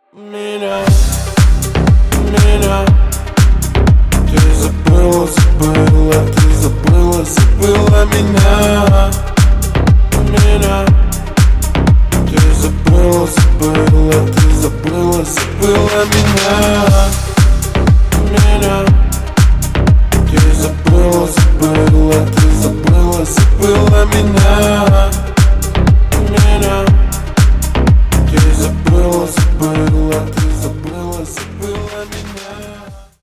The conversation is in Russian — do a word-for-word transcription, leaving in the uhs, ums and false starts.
Меня, меня. Ты забыла, забыла, ты забыла, забыла меня. Меня. Ты забыла, забыла, ты забыла, забыла меня.